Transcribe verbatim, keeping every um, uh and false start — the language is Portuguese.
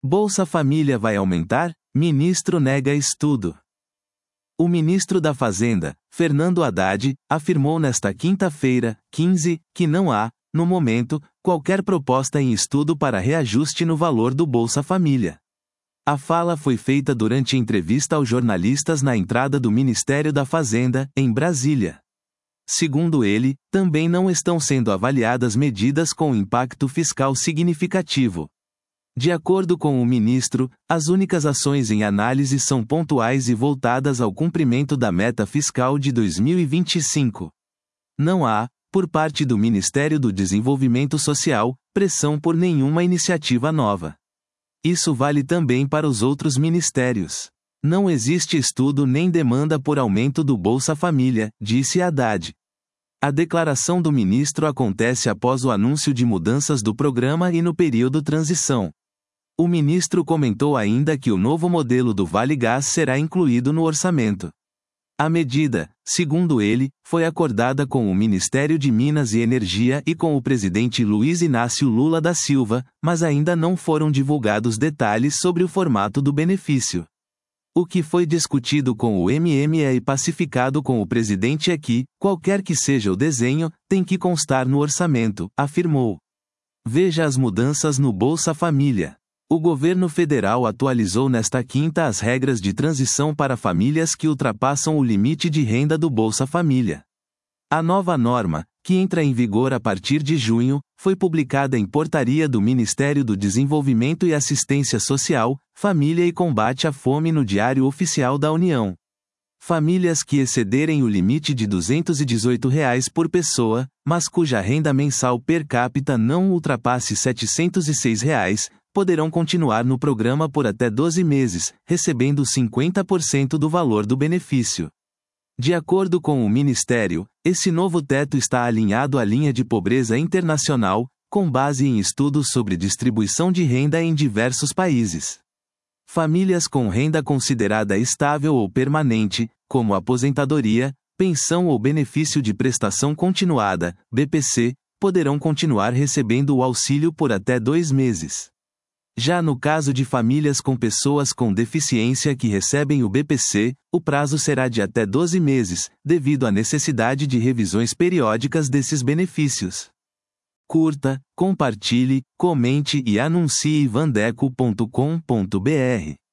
Bolsa Família vai aumentar? Ministro nega estudo. O ministro da Fazenda, Fernando Haddad, afirmou nesta quinta-feira, quinze, que não há, no momento, qualquer proposta em estudo para reajuste no valor do Bolsa Família. A fala foi feita durante entrevista aos jornalistas na entrada do Ministério da Fazenda, em Brasília. Segundo ele, também não estão sendo avaliadas medidas com impacto fiscal significativo. De acordo com o ministro, as únicas ações em análise são pontuais e voltadas ao cumprimento da meta fiscal de dois mil e vinte e cinco. Não há, por parte do Ministério do Desenvolvimento Social, pressão por nenhuma iniciativa nova. Isso vale também para os outros ministérios. Não existe estudo nem demanda por aumento do Bolsa Família, disse Haddad. A declaração do ministro acontece após o anúncio de mudanças do programa e no período transição. O ministro comentou ainda que o novo modelo do Vale Gás será incluído no orçamento. A medida, segundo ele, foi acordada com o Ministério de Minas e Energia e com o presidente Luiz Inácio Lula da Silva, mas ainda não foram divulgados detalhes sobre o formato do benefício. O que foi discutido com o M M E e pacificado com o presidente é que, qualquer que seja o desenho, tem que constar no orçamento, afirmou. Veja as mudanças no Bolsa Família. O governo federal atualizou nesta quinta as regras de transição para famílias que ultrapassam o limite de renda do Bolsa Família. A nova norma, que entra em vigor a partir de junho, foi publicada em portaria do Ministério do Desenvolvimento e Assistência Social, Família e Combate à Fome no Diário Oficial da União. Famílias que excederem o limite de duzentos e dezoito reais por pessoa, mas cuja renda mensal per capita não ultrapasse setecentos e seis reais, poderão continuar no programa por até doze meses, recebendo cinquenta por cento do valor do benefício. De acordo com o Ministério, esse novo teto está alinhado à linha de pobreza internacional, com base em estudos sobre distribuição de renda em diversos países. Famílias com renda considerada estável ou permanente, como aposentadoria, pensão ou benefício de prestação continuada, B P C, poderão continuar recebendo o auxílio por até dois meses. Já no caso de famílias com pessoas com deficiência que recebem o B P C, o prazo será de até doze meses, devido à necessidade de revisões periódicas desses benefícios. Curta, compartilhe, comente e anuncie vandeco ponto com ponto br.